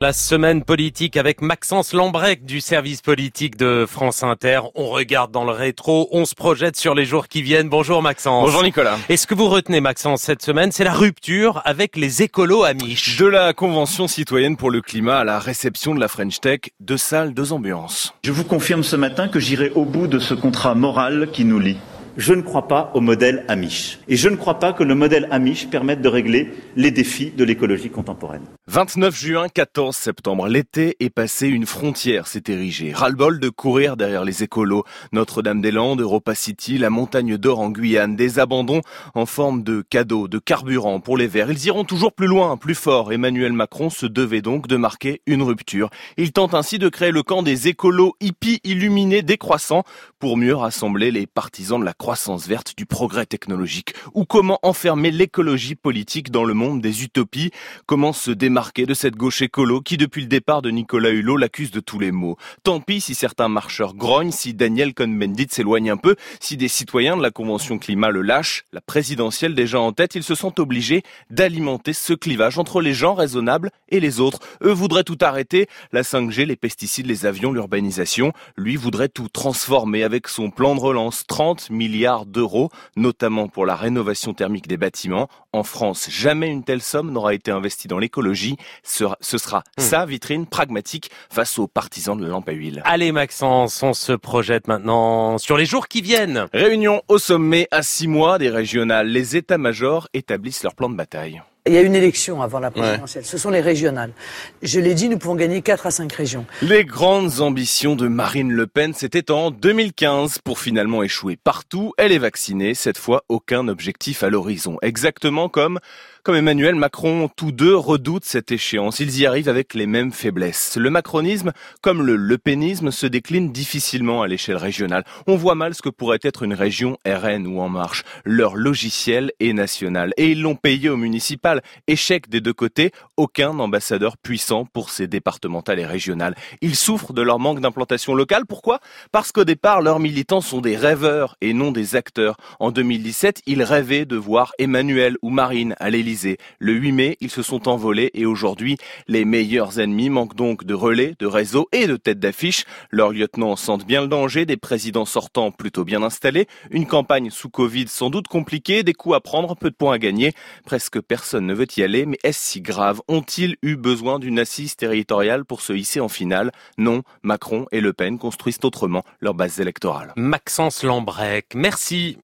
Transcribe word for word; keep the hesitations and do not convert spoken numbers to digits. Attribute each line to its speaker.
Speaker 1: La semaine politique avec Maxence Lambrec du service politique de France Inter. On regarde dans le rétro, on se projette sur les jours qui viennent. Bonjour Maxence.
Speaker 2: Bonjour Nicolas.
Speaker 1: Et ce que vous retenez Maxence cette semaine, c'est la rupture avec les écolos amiches.
Speaker 2: De la Convention citoyenne pour le climat à la réception de la French Tech, deux salles, deux ambiances.
Speaker 3: Je vous confirme ce matin que j'irai au bout de ce contrat moral qui nous lie. Je ne crois pas au modèle Amish. Et je ne crois pas que le modèle Amish permette de régler les défis de l'écologie contemporaine.
Speaker 2: vingt-neuf juin, quatorze septembre, l'été est passé, une frontière s'est érigée. Ras-le-bol de courir derrière les écolos. Notre-Dame-des-Landes, Europa City, la montagne d'or en Guyane, des abandons en forme de cadeaux, de carburant pour les Verts. Ils iront toujours plus loin, plus fort. Emmanuel Macron se devait donc de marquer une rupture. Il tente ainsi de créer le camp des écolos hippies illuminés décroissants pour mieux rassembler les partisans de la croissance verte, du progrès technologique. Ou comment enfermer l'écologie politique dans le monde des utopies? Comment se démarquer de cette gauche écolo qui, depuis le départ de Nicolas Hulot, l'accuse de tous les maux? Tant pis si certains marcheurs grognent, si Daniel Cohn-Bendit s'éloigne un peu, si des citoyens de la Convention climat le lâchent, la présidentielle déjà en tête, ils se sont obligés d'alimenter ce clivage entre les gens raisonnables et les autres. Eux voudraient tout arrêter, la cinq G, les pesticides, les avions, l'urbanisation. Lui voudrait tout transformer avec son plan de relance, trente milliards d'euros, notamment pour la rénovation thermique des bâtiments. En France, jamais une telle somme n'aura été investie dans l'écologie. Ce sera mmh. sa vitrine pragmatique face aux partisans de la lampe à huile.
Speaker 1: Allez Maxence, on se projette maintenant sur les jours qui viennent.
Speaker 2: Réunion au sommet à six mois des régionales. Les états-majors établissent leur plan de bataille.
Speaker 4: Il y a une élection avant la présidentielle, ouais. Ce sont les régionales. Je l'ai dit, nous pouvons gagner quatre à cinq régions.
Speaker 2: Les grandes ambitions de Marine Le Pen, c'était en deux mille quinze pour finalement échouer partout. Elle est vaccinée, cette fois aucun objectif à l'horizon. Exactement comme, comme Emmanuel Macron, tous deux redoutent cette échéance. Ils y arrivent avec les mêmes faiblesses. Le macronisme, comme le lepénisme, se décline difficilement à l'échelle régionale. On voit mal ce que pourrait être une région R N ou En Marche. Leur logiciel est national et ils l'ont payé au municipal. Échec des deux côtés, aucun ambassadeur puissant pour ces départementales et régionales. Ils souffrent de leur manque d'implantation locale. Pourquoi ? Parce qu'au départ, leurs militants sont des rêveurs et non des acteurs. En deux mille dix-sept, ils rêvaient de voir Emmanuel ou Marine à l'Élysée. Le huit mai, ils se sont envolés et aujourd'hui, les meilleurs ennemis manquent donc de relais, de réseau et de têtes d'affiche. Leurs lieutenants sentent bien le danger, des présidents sortants plutôt bien installés, une campagne sous Covid sans doute compliquée, des coups à prendre, peu de points à gagner. Presque personne ne veut y aller, mais est-ce si grave? Ont-ils eu besoin d'une assise territoriale pour se hisser en finale? Non, Macron et Le Pen construisent autrement leur base électorale.
Speaker 1: Maxence Lambrec, merci.